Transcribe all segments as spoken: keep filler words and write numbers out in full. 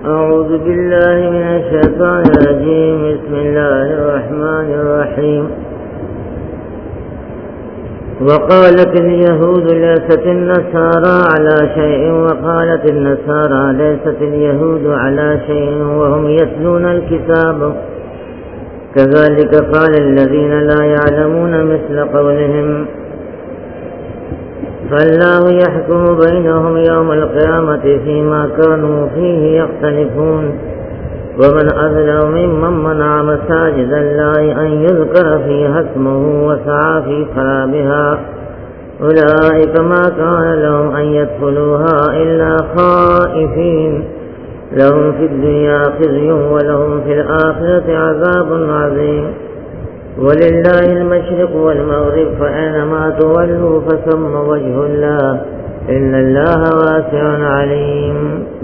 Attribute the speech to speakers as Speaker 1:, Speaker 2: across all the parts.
Speaker 1: أعوذ بالله من الشيطان الرجيم. بسم الله الرحمن الرحيم. وقالت اليهود ليست النصارى على شيء وقالت النصارى ليست اليهود على شيء وهم يتلون الكتاب كذلك قال الذين لا يعلمون مثل قولهم فالله يحكم بينهم يوم القيامة فيما كانوا فيه يختلفون ومن أظلم ممن منع مساجد الله أن يذكر فيها اسمه وسعى في خرابها أولئك ما كان لهم أن يدخلوها إلا خائفين لهم في الدنيا خزي ولهم في الآخرة عذاب عظيم ولله المشرق والمغرب فأينما تولوا فثم وجه الله إن الله واسع عليم.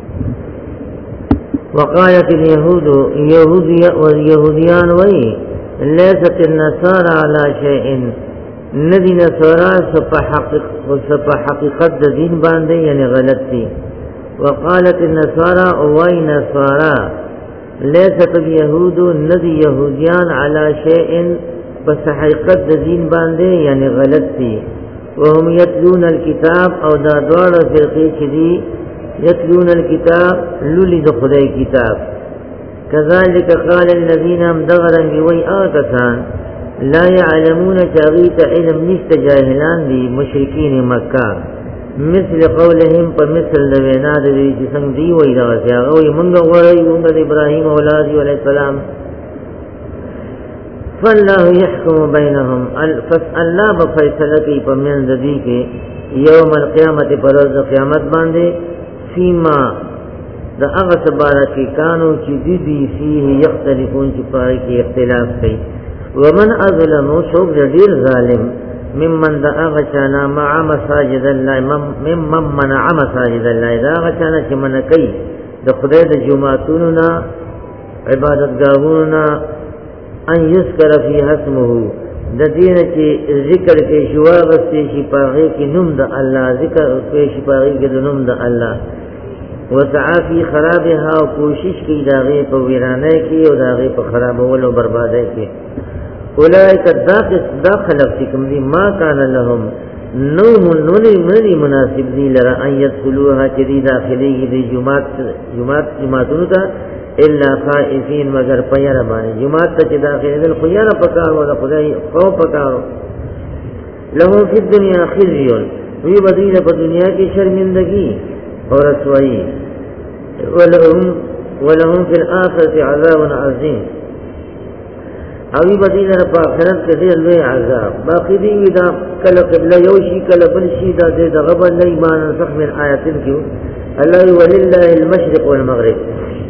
Speaker 1: وقالت اليهود يهودي واليهوديان وي ليست النصارى على شيء ندی نصارى سپا حقیقت دین باندے یعنی غلط تھی. وقالت النصارى وي نصارى ليست اليهود ندی یهودیان على شيء بس حقیقت دین باندے یعنی غلط تھی. وهم يتلون الكتاب او دا دوار فرقی چدی يتلون الكتاب لولي دخدای کتاب. كذلك قال الذين امدغرن وي آتسان لا يعلمون تغيث علم نشت جاهلان دي مشركين مكة مثل قولهم فمثل لبنا دي جسم دي وي دغسيا وي منغ وري منغ إبراهيم أولادي عليه السلام. فالله يحكم بينهم فالله بفيصلتي فمن ذديك يوم القيامة فرز قيامت باندي فيما دا اغس بارکی کانو چی دی دی فیه یختلفون چی پاری کی اختلاف کئی. ومن اظلمو سوک دیر ظالم ممن دا اغچانا مع مساجد اللہ ممن منع مساجد اللہ دا اغچانا چی منکی دا خدای دا جماعتوننا عبادت گاہوننا ان یذکر فی حسمہو دا دین چی ذکر کے شواغستی شی پاغی کی نم دا اللہ ذکر کے شی پاغی کی دا نم دا اللہ وسعى في خرابها وكوشش کی داغی پا ویرانے کی و داغی پا خرابول و بربادے کی. اولئک داخل افتکم دی ما کان لهم نوم نونی منی مناسب دی لرا ان یدخلوها چی داخلی دی جماعت جماعتونو تا الا خائفین مگر پیر بانی جماعت تا چی داخلی دل خیار پکارو دا خدای خوف پکارو. لهم فی الدنیا خزیون وی بدیل پا دنیا کی شرمندگی اور رسوائی ولهم ولهم فی الآخرة عذاب عظیم اوی بدین رفا آخرت کے دیر لوی عذاب. باقی دیوی دا کل قبلہ یوشی کل بلشی دا دے دا غبر لیمان انسخ من آیتن کیو اللہ وللہ المشرق والمغرب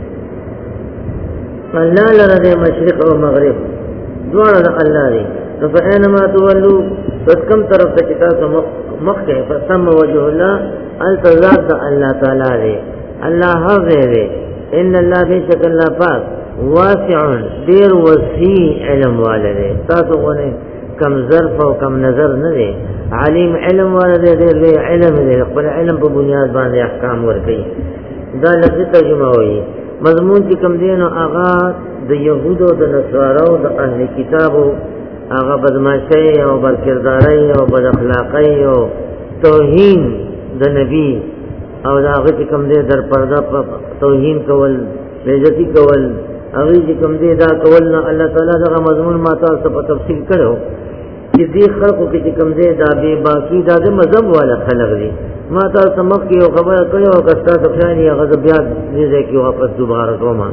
Speaker 1: اللہ لرد مشرق و مغرب دوارا دا اللہ دی. فإنما تولو بس کم طرف تکتا تو مخی فسم وجه اللہ التزاد دا اللہ تعالی دے اللہ حق دے ان اللہ بے شک اللہ پاک واسعون دیر وسیع علم والدے تاسو غنے کم ظرف و کم نظر نہ دے علیم علم والدے دیر لے علم دے قل علم پا بنیاد باندے احکام ورکی. دا لفظ ترجمہ ہوئی مضمون کی کم دین و آغا دا یہود و دا نصارو دا اہل کتابو آغا بدماشی و بدکرداری و بد اخلاقی و توہین دا نبی او دا آغا چی کم دے در پردہ توہین کول بیزتی کول اغی چی کم دے دا کولنا اللہ تعالیٰ دا مضمون ماتا سپا تفصیل کرو چی دی خلقو کی چی کم دے دا بے باقی دا دے مذہب والا خلق دی ماتا سمک کی و خبر کرو و کستا سخشانی غضب یاد دیزے کی واپس دوبارہ کوما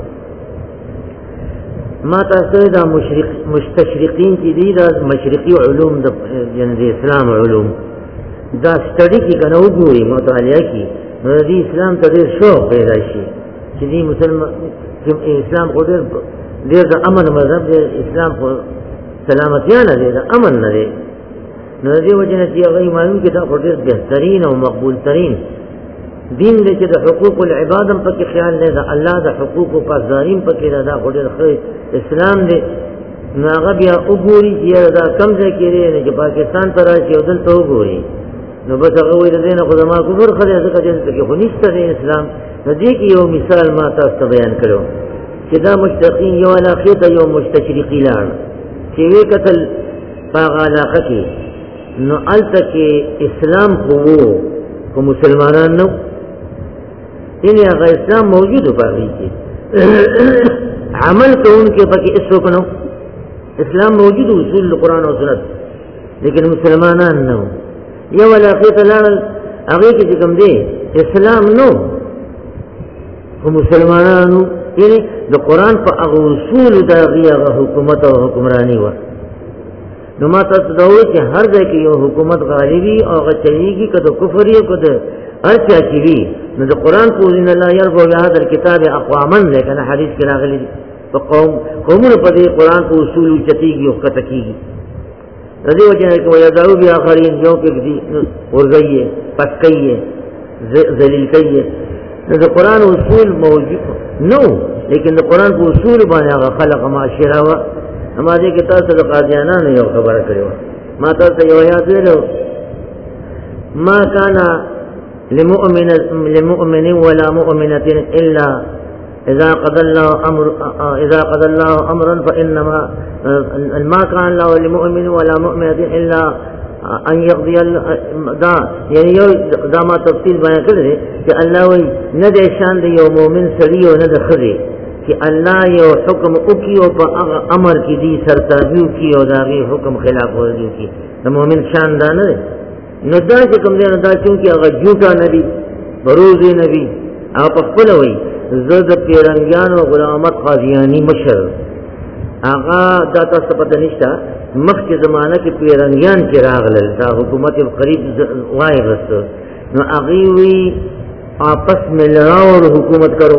Speaker 1: ماتا سویدہ مستشرقین چی دی دا مشرقی علوم دا یعنی اسلام علوم دا سٹڈی کی کنو گوری مطالعہ کی دی اسلام تا دیر شوق پیدا شی چی دی مسلمان اسلام کو دیر دیر دا امن مذہب دیر اسلام کو سلامتیانا دیر دا امن نا دیر نو دی وجہ نتی اغیی معلوم کی دا کو دیر بہترین و مقبول ترین دین دے چی دا حقوق العبادم پا کی خیال دے دا اللہ دا حقوق و پاسدارین پا کی دا دا کو دیر خیر اسلام دے ناغا بیا اگوری چی دا کم دے کی رہے نجی پاکستان پر آشی او دل تو اگوری نو بس هغه وی دین خو زما کفر خدای ځکه چې خو نشته د اسلام د دې کې یو مثال ما تاسو ته بیان کړو چې دا مشتقین یو علاقه ته یو مستشرقی لاړ چې وی قتل په علاقه کې نو الته کې اسلام خو خو مسلمانان نو یعنی هغه اسلام موجود په دې کې عمل کوونکې پکې اسوک نو اسلام موجود اصول قرآن او سنت لیکن مسلمانان نو یو علاقه ته لاړ هغه کې کوم دی اسلام نو خو مسلمانانو یعنی د قرآن په هغه اصول د هغه حکومت او حکمرانی و نو ما تاسو دا وایي چې هر ځای کې یو حکومت غالبي او هغه چلیږي که د کفر یو که د هر چا چې وي نو د قرآن په ان الله یرفع بهذا الکتاب اقواما دی که نه حدیث کې راغلي دي په قوم قومونه په دې قرآن په اصول چتېږي او ښکته کېږي د دې وجه نه که ویدعو بآخرین یو پرېږدي ورځوي یې پسکوي یې ذلیل کوي یې نو د قرآن اصول موجود نو لیکن د قرآن په اصول باندې هغه خلق معاشره وه اما دې کې تاسو د قاضیانانو یو خبره کړې وه ما تاسو یو یاد ویلو ما کان لمؤمن لمؤمن ولا مؤمنة الا اذا قضى الله امر اذا قضى الله امرا فانما ما كان له لمؤمن ولا مؤمنة الا ان يقضي دا یعنی یو دا ما تفصیل بیان کړی چې الله وی نه د شان دی یو مؤمن سړي او نه د ښځې چې الله یو حکم وکړي او په هغه امر کې دي سرتابي وکړي او د هغې حکم خلاف ورزي وکړي د مؤمن شان دا نه دی نو دا چې کوم دی نو دا چونکې هغه جوټه نه دي بروزې نه دي هغه په خپله وایي زه د پیرنګیانو غلام احمد قاضیاني مشر هغه دا تاسو پته نشته مخکې زمانه کې پیرنګیان چې راغلل دا حکومت قریب واغسته نو هغې وی آپس میں لڑاؤ اور حکومت کرو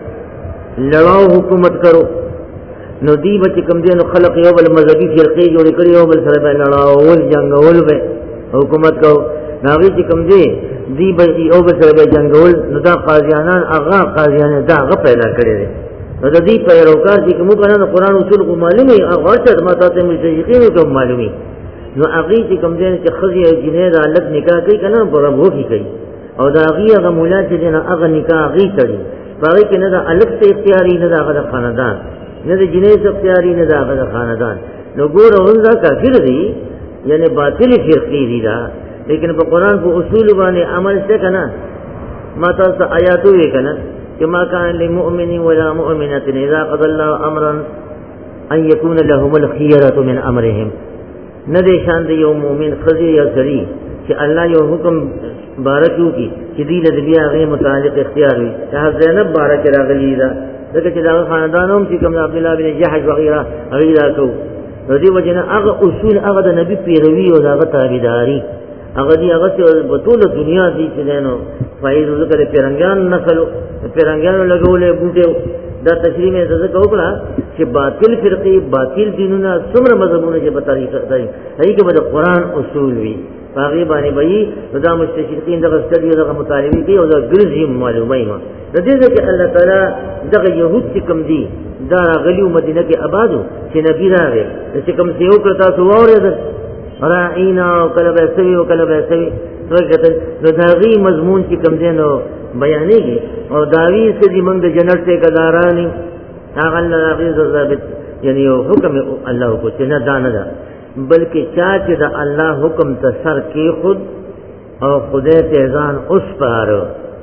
Speaker 1: لڑاؤ حکومت کرو نو دی بچ کم دی نو خلق یو بل مذهبي فرقې جوړې کړې یو بل سره به لړاول جنگول به حکومت کو ناغي چې کم دی دی به یو بل سره به جنگول نو دا قاضیانان هغه قاضیان دا هغه پیدا کړی دی نو د دې پیروکار چې کوم کنه قرآن اصول کو معلومي هغه څه ما تاسو مشرقین کو معلومي نو هغه چې کم دی چې خزي جنې د حالت نکاح کوي کنه په ربو کې کوي او دا هغه هغه مولا چې نه هغه نکاح غي تړي باقي کې نه دا الګ ته اختیاري نه دا هغه خاندان نه د جنې اختیاري نه دا هغه خاندان نو ګور اونځه کافر دي یعنی باطل فرقې دي دا لیکن په قرآن په اصول باندې عمل څه کنه ما تاسو آیاتو یې کنه چې ما کان للمؤمن ولا مؤمنة اذا قضى الله امرا ان يكون لهم الخيرة من امرهم نه دې شان دی یو مؤمن خزي یا سړي چې الله یو حکم بارکو کی چې دې د بیا غي متعلق اختیار وي چې زینب بارک راغلی دا دغه چې دا خاندانوم چې کوم عبد الله بن جحش وغيرها غیره کو د دې وجنه هغه اصول هغه د نبی پیروي او هغه تابعداري هغه دی هغه په ټول دنیا دي چې نو فائد ذکر پیرنګان نسلو پیرنګانو لګولې بوټو دا تشریح مې ځکه وکړه چې باطل فرقې باطل دینونه څومره مذهبونه چې په طریقه دی هغه کې به قرآن اصول وي باغی باندې وایي دا مستشرقین دغه ستړي دغه مطالبه کوي او دا ګرځي معلومه ما د دې ځکه الله تعالی دغه يهود چې کوم دي دا غلیو مدینه کې آبادو چې نبی راغی چې کوم څه یو کړ تاسو واورید راعینا او کله به سوي او کله به سوي ورګه د دغه مضمون چې کوم دي نو بیانېږي او داوی چې موږ د جنت ته قدارانی هغه الله غیظ ثابت یعنی یو حکم الله کو چې نه دانه ده بلکې چا چې د الله حکم ته سر کې خود او خدای ته ځان اوس پاره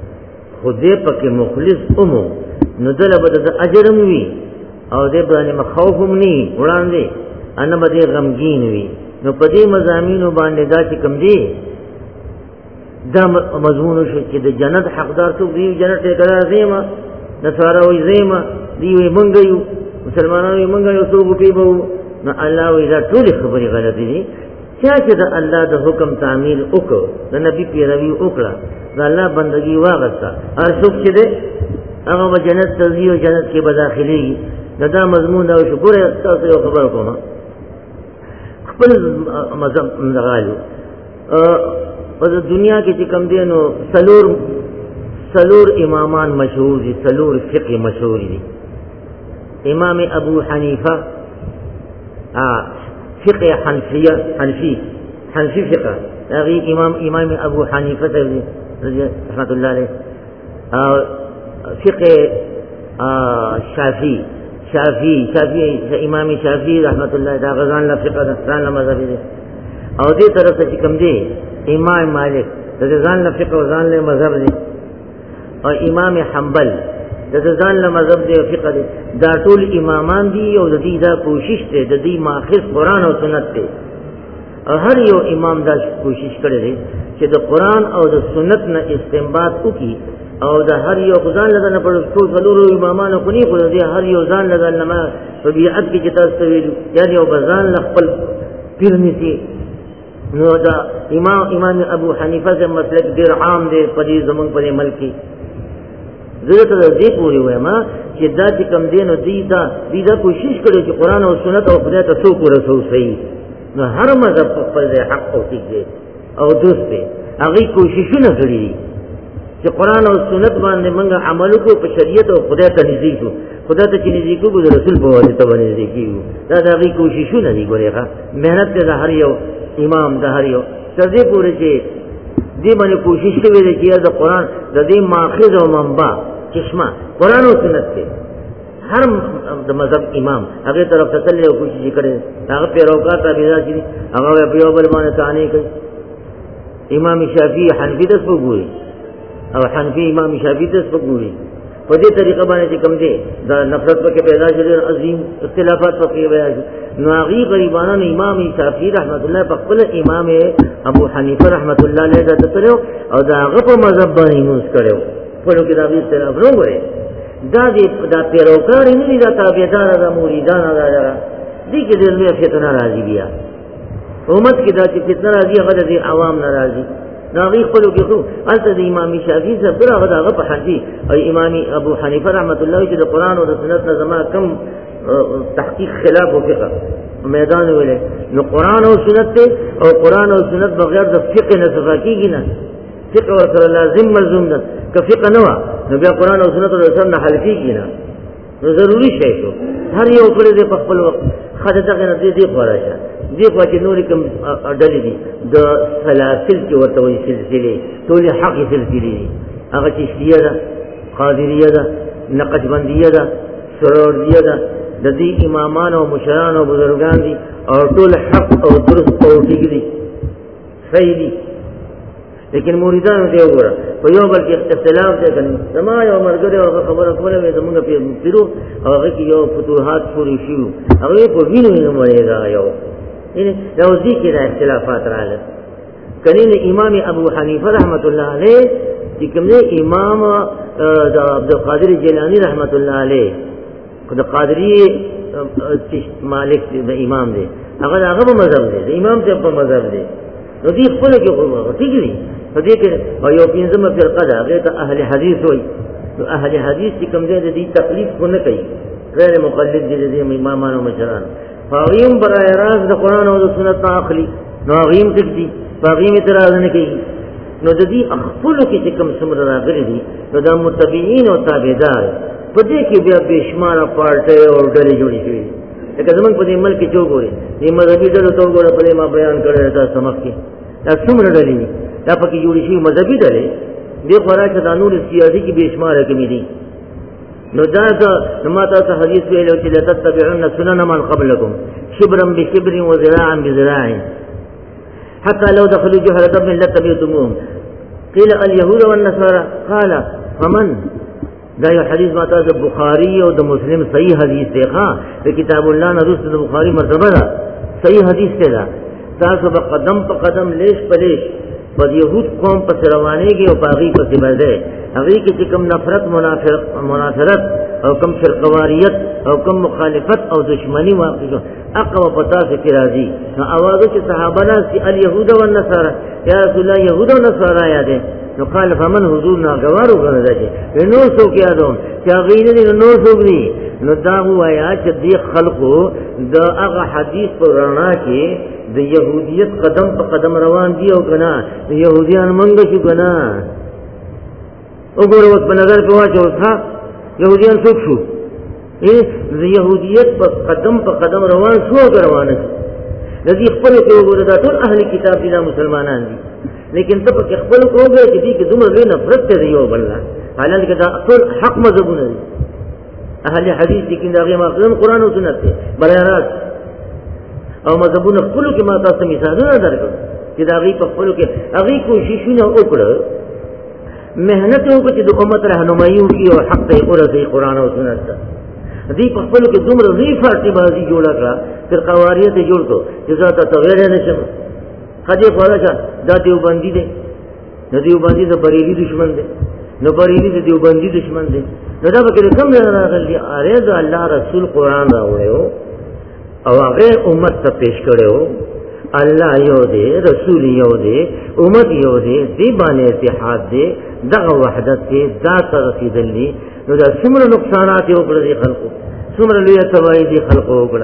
Speaker 1: خدای پکې مخلص اومو نو دل به د اجرم وي او دې باندې مخوفم ني وړاندې ان به غمگین وي نو په دې مزامینو باندې دا چې کوم دي دا مضمون شو چې د جنت حقدار څوک دی جنت ته قرار زېما نصارا وي زېما دی وي مونږ یو مسلمانانو یې مونږ یو څو بوټي بو نو الله وی دا ټول خبرې غلطې دي چې د الله د حکم تعمیل وکړو د نبی پیروي وکړه د الله بندگی واغسته هر څوک چې ده هغه جنت ته ځي او جنت کې به داخلي دا, دا مضمون او شکر تاسو یو خبر کوم خپل مذهب غالو په دنیا کې چې کوم دي نو سلور سلور امامان مشهور دي سلور فقه مشهور دي امام ابو حنیفه فقه حنفیه حنفی حنفی فقہ هغه امام امام ابو حنیفه رحمۃ اللہ علیہ اور فقہ شافعی شافعی شافعی امام شافعی رحمۃ اللہ دا غزان لا فقہ غزان لا مذهب دي او دې طرف ته کوم دي امام مالک د غزان لا فقہ غزان لا مذهب دي او امام حنبل د غزان لا مذهب دي فقہ دي دا ټول امامان دي او د دې دا کوشش ته د دې ماخذ قران او سنت ته او هر یو امام دا کوشش کړی دی چې د قران او د سنت نه استنباط وکړي او د هر یو ځان لږه نه پړو ټول څلورو امامانو کو نه کو دي هر یو ځان لږه نه طبيعت کې چې تاسو ویلو یعنی او بزان خپل پیر نسی نو دا امام امام ابو حنیفه سے مسلک ډیر عام دی په دې زمون په ملک کې ضرورت دې پوری وایم چې دا چې کم دین او دې دا دې دا کوشش کړي چې قران او سنت او خدای ته څوک ورسو صحیح نو هر مذهب په خپل حق او ټیک او دوست دی هغه کوششونه کړی دي چې قران او سنت باندې موږ عمل وکړو په شریعت او خدای ته نږدې شو خدای ته چې نږدې کوو د رسول په واسطه باندې نږدې کیږو دا د هغه کوششونه دي ګورېغه مهنت د هر یو امام د هر یو تر دې پورې چې دې باندې کوشش کوي چې د قران د دې ماخذ او منبع چشمه قران او سنت کې هر د مذهب امام هغه طرف ته تللی او کوشش کړي هغه پیروکار تابعدار دي هغه په یو بل باندې ثاني کوي امام شافعي حنفي د سپوږی او حنفي امام شافعي د سپوږی په دې طریقه باندې کوم دي دا نفرت پکې پیدا شوی عظیم اختلافات پکې وایي نو هغه غریبانو امام شافعي رحمت الله په خپل امام ابو حنیفه رحمت الله علیه د تلو او دا هغه په مذهب باندې موږ کړو په لو کې دا به اختلاف نه وره دا دې دا پیروکار نه دا تابعدار دا مریدان دا دي کې دې له فتنه راځي بیا امت کې دا چې فتنه راځي هغه د عوام ناراضي دا غي خپل کې خو البته د امام شافعي سره هغه هغه په حدي او امام ابو حنیفه رحمت الله چې د قران او د سنت نه زما کم تحقیق خلاف او فقه میدان ویلې نو قران او سنت او قران او سنت بغیر د فقه نه صفا کیږي نه فقه ورته لازم ملزوم ده که فقه نه نو بیا قران او سنت او سنت حل کیږي نه نو ضروری شی شو هر یو پر دې په خپل وخت خدای ته نه دې دې خورشه دې په چې نور کوم ډلې دي د سلاسل کې ورته وایي سلسله ټول حق سلسله دي هغه چې شیعه ده قادریه ده نقشبندیه ده سروردیه ده د دې امامان او مشران او بزرگان دي او ټول حق او درست او ټیک دي صحیح دي لیکن مریدانو ته وګوره په یو بل کې اختلاف دی کنه زما یو مرګره او خبره کوله مې زمونږ په پیرو او هغه کې یو فتوحات پوری شو هغه په وینو نه مړېږي یو یعنی یو ذکر اختلافات رااله کله امام ابو حنیفه رحمت الله علیه چې کومه امام د عبد القادر جیلانی رحمت الله علیه د قادری مالک د امام دی هغه هغه په مذهب دی د امام ته په مذهب دی نو دې خپل کې خو ټیک دي په دې کې یو پنځمه فرقه ده هغه ته اهل حدیث وایي نو اهل حدیث چې کوم دي دې تکلیف کو نه کوي غیر مقلد دي د امامانو مشران فاغیم برای راز د قران او د سنت اخلي نو غیم ټیک دي فاغیم اعتراض نه کوي نو د دې خپل کې چې کوم څومره راغلي دي نو د متبعين او تابعدار په دې کې بیا بشمار پارټي او ډلې جوړې شوې لکه زمونږ په دې ملک کې جو ګوري دې مذهبي ډلو ته وګوره په ما بیان کړی دا سمخ کې دا څومره ډلې دي دا پکې جوړې شي مذهبي ډلې دې خورا چې د نور سیاسي کې بشمار کې دي نو دا دا ما تاسو حدیث ویلو چې لا تتبعون سنن من قبلكم شبرا بشبر وذراعا بذراع حتى لو دخلوا جهر دم لتبعتموهم قيل اليهود والنصارى قال فمن دا یو حدیث ما تاسو بخاری او د مسلم صحیح حدیث دی ښا د کتاب الله نه رسول د بخاری مرتبه ده صحیح حدیث دی دا تاسو په قدم په قدم لیش پلیش په يهود قوم په روانيږي او باغی په سبده هغه کې چې کوم نفرت منافرت منافرت او کوم فرقواریت او کوم مخالفت او دشمنی واقع شو اقوا پتا سے کی راضی نو اواز چې صحابه نه سي اليهود والنصارى یا رسول الله يهود او نصارى یاده نو قال فمن حضور نا غوارو غنځي نو سو کې یادو چې غیر دي نو سو دي نو دا وایا چې دې خلقو د هغه حدیث پر رڼا کې د يهوديت قدم په قدم روان دي او کنا د يهوديان منګ شو کنا وګوره اوس په نظر په واچو ښا يهوديان څوک شو ای د يهوديت په قدم په قدم روان شو روان لذي خپلو کې وګوره دا ټول اهل کتاب دي دا مسلمانان دي لیکن ته په خپلو کې وګوره چې دې کې دومره لوی نفرت دی یو بل نه حالانکه دا ټول حق مذهبونه دي اهل حدیث دي کې دا غي مقام قرآن او سنت دي برای راست او مذهبونه خپلو کې ما تاسو مثالونه درکړو چې دا غي په خپلو کې هغه کوششونه وکړه محنت وکړي چې د امت راهنمایي وکړي او حق ته ورسوي قرآن او سنت ته دې په خپلو کې دومره لوی فارسي بازي جوړه کړه تر قواریت جوړ کړو چې ذاته تغیر نه شم خدای خواله دا دیوبندي دي د دیوبندي د بریلي دشمن دي نو بریلي د دیوبندي دشمن دي نو دا به کوم نه راغلي اره د الله رسول قرآن راوړو او هغه امت ته پیش کړو الله یو دی رسول یو دی امت یو دی دی باندې اتحاد دی دغه وحدت دی دا ترسیدلی نو دا څومره نقصانات یو کړی خلکو څومره لوی تباہی دی خلکو وکړه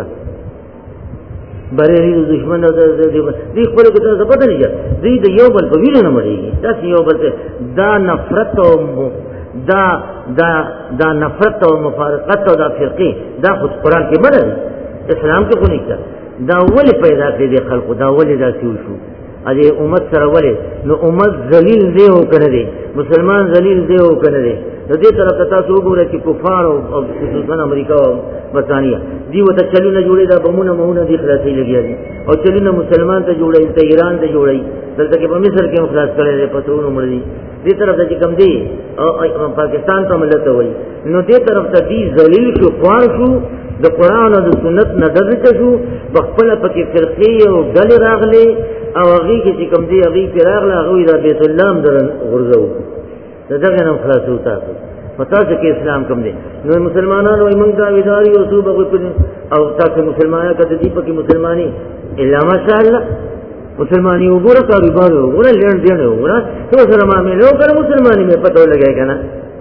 Speaker 1: بریلی دشمن دی خپل کې څه پته نه دی د یو بل په ویلو نه مړیږي دا یو بل دا نفرت او دا دا دا نفرت او مفارقت او دا فرقه دا خود قرآن کې مړ دی اسلام کې خو نه دا ولې پیدا کړی دی خلکو دا ولې دا سیو شو اجه امت سره ولې نو امت ذلیل دی او کنه دی مسلمان ذلیل دی او کنه دی د دې طرف ته تاسو وګورئ چې کفار او خصوصا امریکا او برتانیا دی وته چلونه جوړي دا بمونه مونه دي خلاصي لګیا دي او چلونه مسلمان ته جوړي ته ایران ته جوړي دلته کې په مصر کې خلاص کړي دي پترونو مړ دي دې طرف ته کم دي او پاکستان ته ملته وای نو دې طرف ته دي ذلیل شو خوار شو د قران او د سنت نه درته شو بخپل پکې فرقې او ډل راغلي او هغه کې چې کم دي هغه کې راغله هغه د بیت الله درن غرزو دغه نن خلاصو تاسو پتا چې کې اسلام کم دي نو مسلمانانو موږ دا ویداري او صوبه او تاسو مسلمانانو کده دي پکې مسلمانۍ الا ماشاء الله مسلمانۍ وګوره کاروبار وګوره لړ دی نه وګوره څو سره معاملې وکړه مسلمانۍ مې پته ولګی کنه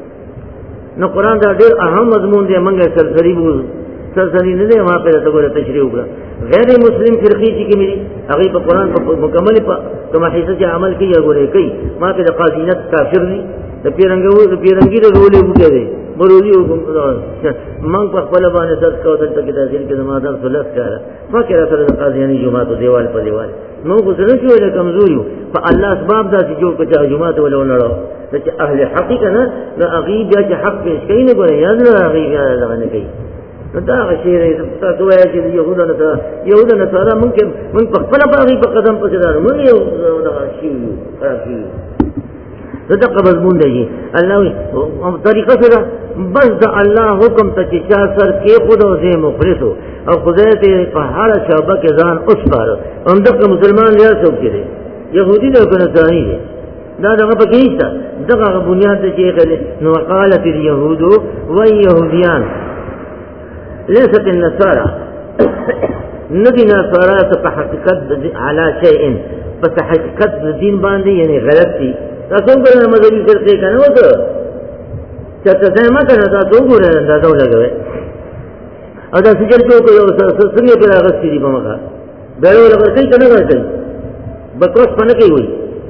Speaker 1: نو قران دا ډېر اهم مضمون دی موږ سرسری وو سرسری نه دی ما په تاسو تشریح وکړه غیر مسلم فرقې چې کې مې هغه په قران په مکمل په کومه حصہ عمل کوي وګوره کوي ما په قاضینت کافر دي د پیرنګو د پیرنګي د رولې وګړي مرولي وګم من په خپل باندې درس کوو دلته کې تاثیر کې زمادار خلاص کړه فکر سره د قاضیانی جمعه ته دیوال په دیوال نو خو سره شو له کمزوري په الله اسباب داسې جوړ کړه جمعه ته ولولړو چې اهل حقیقت نه د عقیده چې حق پیش کوي نه ګوري یاد نه عقیده نه کوي دا شی تاسو وایي چې يهودانو ته يهودانو سره ممکن من په خپل باغی په قدم پسې راځي موږ یو دا شی راځي دا قبضمون دی الله طریقه سره بس د الله حکم ته چې چا سر کې خود او زه مخلصو او خدای ته په هر شعبه کې ځان اوسپار هم د مسلمان یا څوک دی يهودي نه کنه ځای دی دا دغه پکې نشته دغه بنیاد چې غلې نو قالت اليهود واليهوديان ليست النصارى ندي نصارى په حقیقت على شيء په حقیقت دین باندې یعنی غلط دي تاسو ګورئ مذهبي فرقې کنه وته چې تاسو ما ته تاسو ګورئ دا ډول لګوي او دا سجل کې یو څنګه پر هغه سړي په مخه بیره ولګر کوي کنه راځي بکواس پنه کوي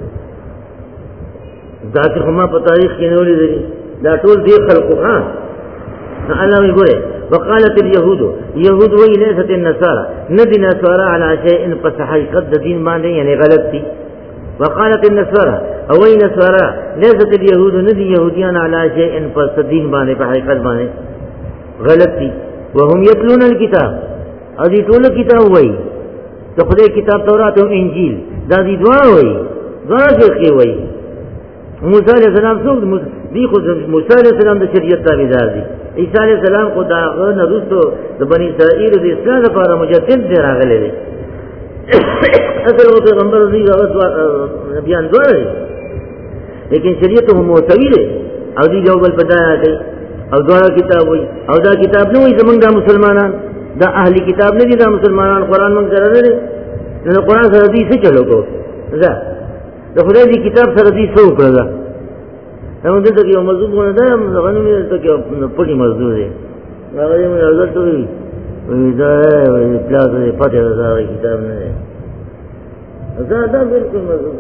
Speaker 1: دا چې هم په تاریخ کې نه ولې دا ټول دی خلقو ها الله وی ګوره وقالت اليهود يهود وی ليست النصارى ندي نصارى على شيء فصحيقت دين باندې یعنی غلط دي وقالت النصارى او وی نصارى ليست اليهود ندي يهوديان على شيء فصدين باندې په حقیقت باندې غلط دي وهم يتلون الكتاب او دي ټول کتاب وی د خدای کتاب تورات او انجیل دا دي دوا وی دوا څه وی موسی علیہ السلام څوک دی خو موسی علیہ السلام د شریعت تابعدار دي عیسی علیہ السلام خو دا نه رسو د بنی اسرائیل د اسلام لپاره مجدد دی راغلی دی اصل او پیغمبر دی هغه بیان دوی لیکن شریعت هم موسوی دی او دی جو بل پدایا دی او دا کتاب وي او دا کتاب نه وي زمونږ د مسلمانان دا اهلی کتاب نه دي دا مسلمانان قران مونږ سره لري نو قران سره دي څه چلو کو دا د خدای دی کتاب سره دي څو کړل نو دې ته یو موضوع نه ده غنو مې ته کې پټي موضوع دی هغه یې موږ ته وی دا پلاس دې پټه دا کتاب نه ده دا دا بالکل موضوع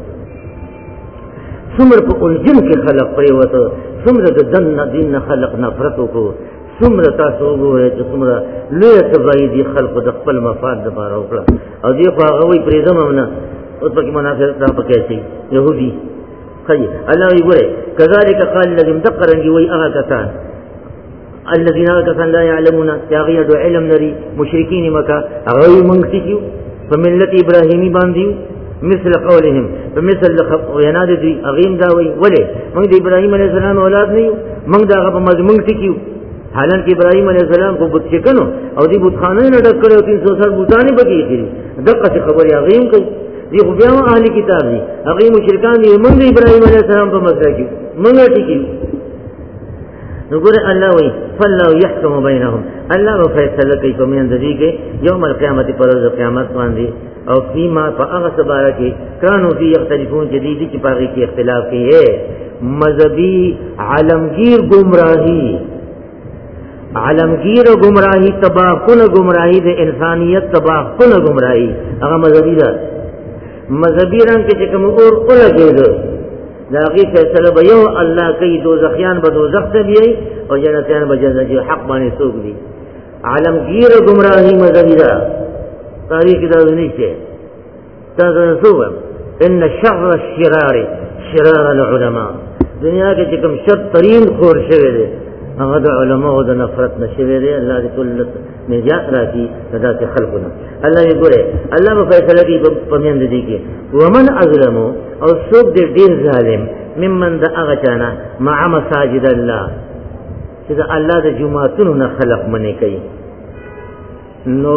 Speaker 1: څومره په اورجن کې خلق پرې وته څومره د دن دین خلق نفرت کو څومره تاسو وګورئ چې څومره لویه تباهي دي خلکو د خپل مفاد دپاره وکړه او دې خو هغه وایي پرېږدم هم نه اوس پکې منافقت دا پکې اچوي یهودي ښایي الله وایي ګورئ کذلک قال الذین دقه رنګې وایي هغه کسان الذين كفن لا يعلمون يا دو علم نري مشركين مكة أغوي منكتيو فملة إبراهيمي بانديو مثل قولهم فمثل وينادي دي أغيم داوي ولي من دي إبراهيم عليه السلام أولاد نيو من دا غب منكتيو حالان کہ ابراہیم علیہ السلام کو بت چکنو اور دی بت خانے نہ ڈک کرے تین سو سال بوتانے بکی تھی دقه سے خبر یغیم کوي دی خو بیا اهلی کتاب دی هغه مشرکان دی من دی ابراهیم علیہ السلام په مسله کې منګه ټکی نګور الله وی فالله يحكم بينهم الله فیصله کوي په من ذی کې یوم القیامت پر ورځ قیامت باندې او فيما فاغه سباره کې کانو فی یختلفون جدیدی کی پاغي کې اختلاف کې ہے مذهبی عالمگیر گمراہی عالمگیر گمراہی تباہ کن گمراہی دے انسانیت تباہ کن گمراہی اگر مذہبی دا مذہبی رنگ کے چکم اور اولگے دو لاغی فیصلہ بیو اللہ کئی دوزخیان با دوزخ سے بھی اور جنتیان با جنت جو حق بانے سوک دی عالمگیر گمراہی مذہبی دا تاریخ دا دنی سے تاریخ سوک ان شر الشرار شرار العلماء دنیا کے چکم شر ترین خور شوے دے هغه علماء د نفرت نشوي دي الله دې ټول نجات راکړي صدا ته خلقنا الله دې ګوره الله په فیصله کې په میند دي کې ومن اظلم او څوک دې ډیر ظالم ممن د هغه چانا مع مساجد الله چې الله د جمعتونو نه خلق منې کوي نو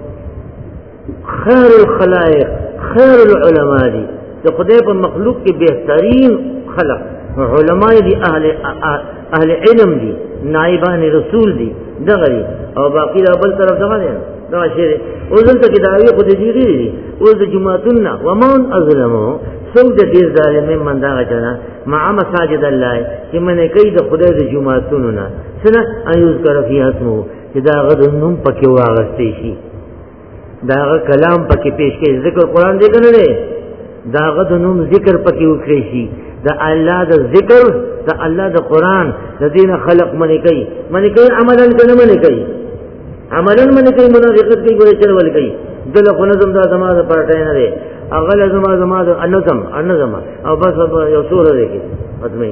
Speaker 1: خير الخلائق خير العلماء دي چې خدای په مخلوق کې بهترین خلق علماء دي اهل اهل علم دي نائبان رسول دي دغري او باقي بل طرف دغه دي دا شی او دلته کې داوی خو دې دي دي او د جمعتنا ومن اظلمو سود دې ظالم من دا غچنا مع مساجد الله چې منه کوي د خدای د جمعتونو نه سنه ايوز کر فی اسمو چې دا غد نوم پکې واغستې شي دا کلام پکې پیش کې ذکر قران دې کنه دا غد نوم ذکر پکې وکړي شي دا الله دا ذکر دا الله دا قرآن دا دین خلق منی کئی منی کئی عملا کنا منی کئی عملا منی کئی منافقت کئی گوڑے چل ولی کئی دل خو نظم دا زما دا پارٹای نہ دے اغل زما زما دا انظم انظم او بس یو سور دے کی ازمی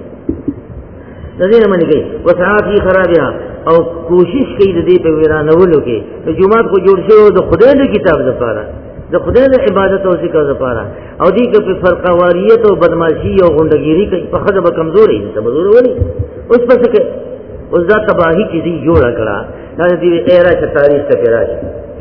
Speaker 1: دا دین منی کئی وسعافی خرابها او کوشش کئی دا دی پہ ویرانولو کی جماعت کو جوڑ شو دا خدای دا کتاب دا پارا د خدای د عبادت او ذکر لپاره او دې کې په فرقواریت او بدمعشی او غونډګيري کې په خدای به کمزوري ته مزور ونی اوس پس کې اوس دا تباہی چې دی جوړ کړه دا دې ایرا چې تاریخ ته راځي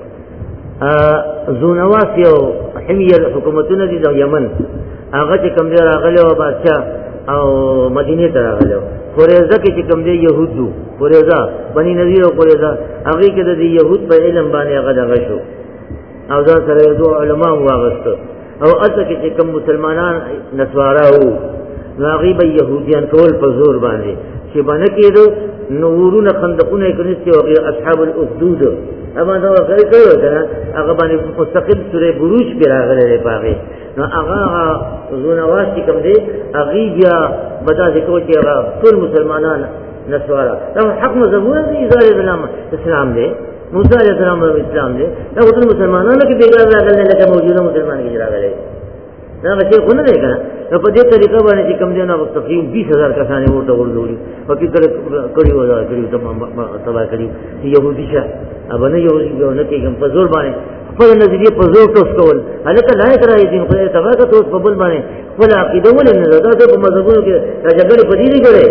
Speaker 1: ا زونواس یو حمیه حکومتونه دي د یمن هغه چې کوم دی راغله او بادشاہ او مدینه ته راغله قریظه کې چې کوم دی يهودو قریظه بني نذیر او قریظه هغه کې د يهود په علم باندې هغه دغه شو او دا سره دو علماء واغست او اته کې کوم مسلمانان نسوارا وو غیب يهوديان ټول په زور باندې چې باندې کېدو نورونه خندقونه کړي او اصحاب الاخدود اما دا ورته کوي دا هغه باندې مستقل سورې بروج پر راغلي پاغه نو هغه زونواس چې کوم دی هغه بیا بدا ذکر چې هغه ټول مسلمانان نسوارا دا حق مزمون دي اسلام اسلام دی موسی علیہ السلام او اسلام دے دا ټول مسلمانانو کې بیګار راغلي لکه موجوده مسلمان کې راغلي دا چې کو نه دی کنه په دې طریقه باندې چې کوم دی نو تقریبا بیس هزار کسانې ورته ورډولي په کې کله کړیو دا کړیو تمام تبا کړیو يهودي شه ابنه يهودي نه کېږم په زور باندې خپل نظریه په زور توس کول هلکه لا کرای دین خدای تبا کا توس په بل باندې خپل عقیده ولې نه دا په مذهبونو کې راځګړي په دې لري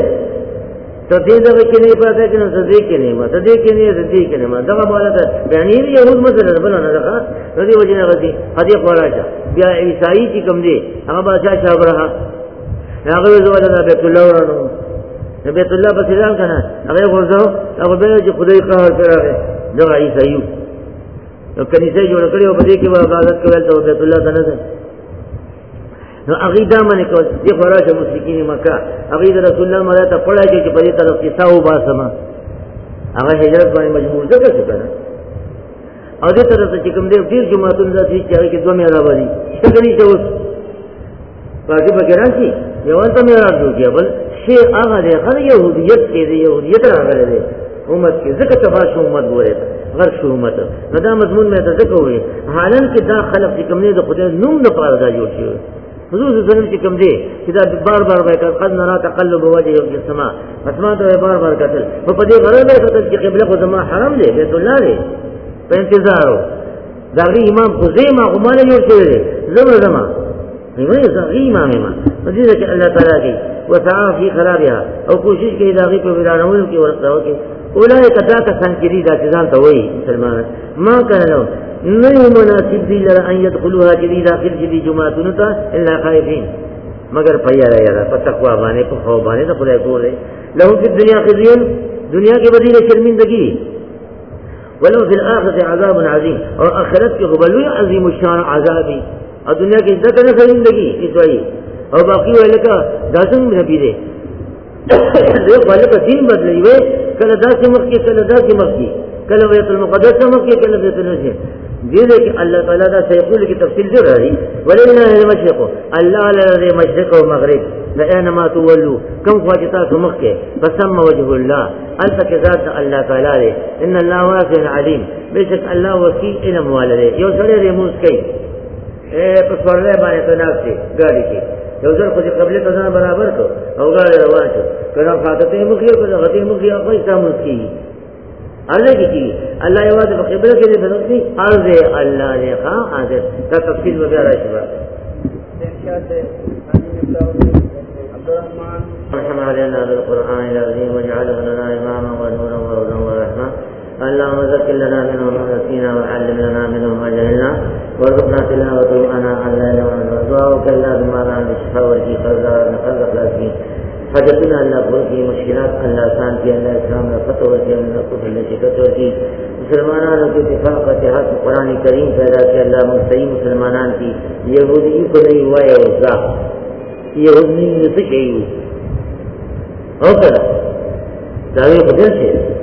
Speaker 1: تو دې دا کې نه پاتې کنه دې کې نه ما دې کې نه دې کې نه ما دا بوله ده یعنی يهود مثلا بل نه ده دې وجه نه غدي هدي قراجه بیا عیسائی چې کوم دي هغه بادشاہ شابره هغه زوال ده بیت الله ورانو بیت الله په ځان کنه هغه ورځو هغه به چې خدای قهر کړه دا عیسایو نو کنيسه جوړ کړو په دې کې عبادت کول ته بیت الله ته نه نو هغه دا منه کو چې خراشه مشرکین مکه هغه د رسول الله مړه ته پړای چې په دې طرف کې ساو باسما هغه هجرت باندې مجبور ځکه څه کنه او دې طرف چې کوم دې ډیر جماعتونه دي چې هغه کې دوه مې راوړي څنګه دې اوس پاتې پکې راشي یو ته مې راځو کې بل شی هغه دې خره يهودیت کې دې يهودیت راغله دې امت کې ذکر تباش امت ګوره غرق شو امت نو دا مضمون مې ته ذکر وې حالن کې دا خلق چې کوم نه د خدای نوم نه پاره دا جوړ شي حضور صلی الله علیه وسلم چې کوم دی چې دا بار بار وایي قد نرا تقلب وجهه في السماء اسمان ته بار بار کتل په دې غرض نه کتل چې قبله خو زما حرم دی بیت الله دی په انتظارو دا غي امام خزیمه غمانه جوړ شوی دی زما زما ایمه زغی امام ما مزید چې الله تعالی کی وسعى في خرابها او کوشش کوي دا غي په ودانولو کې ورته وکي اولئک دا کسان چې دي دا ځان ته وایي مسلمان ما کړو نو مناسب دي لره ان يدخلوها جدي داخل جدي جمعتون ته الا خائفين مگر پیا را په تقوا باندې په خو باندې د خدای کولې له په دنیا خزيون دنیا کې بدیله شرمندگی ولو في الاخره عذاب عظيم او اخرت کې غبلوي عظیم الشان عذابي او دنیا کې ذکر نه شرمندگی ایتوي او باقی ولکه داسم نبی دې دې خلک دین بدلوي وي کله داسې مخ کې کله داسې مخ کې کله بیت المقدس مخ کې کله بیت المقدس دې کې الله تعالی دا سيقول کی تفصیل دی راځي ولله المشرق الله له مشرق او مغرب لئنما تولوا كم فاجتا مخ کې فسم وجه الله انت ذات الله تعالی ان الله واسع عليم بشك الله وسيع علم والده یو سره رموز کوي اے په سوړلې باندې تناسي ګاډي کې یو ځل خو قبله ته برابر کو او ګاډي روان شو کله فاتته مخ یې کله غتی مخ یې خو سامو کی الله کی الله یوازې په قبله کې دې بنوي ارض الله دې ښا حاضر دا تفصیل وغیرہ راشي عبدالرحمن رحم علينا بالقرآن العظيم واجعله لنا إماما ونورا وهدى ورحمة اللهم ذكر لنا منه ما نسينا وعلم لنا منه ما جهلنا وارزقنا تلاوته أنا الليل والنهار دعاؤك الله بما لا نشفى والجي خلق نخلق الأسفين حاجتنا اللہ پور کی مشکلات اللہ آسان کی اللہ اسلام نے فتح ورکی اللہ کفر اللہ شکت ورکی مسلمانانوں کی اتفاق اتحاد قرآن کریم پیدا کیا اللہ مستعی مسلمانان کی یہودی کو نہیں ہوا ہے عزا یہود نہیں نسک ہے او کرا دعوی خدل سے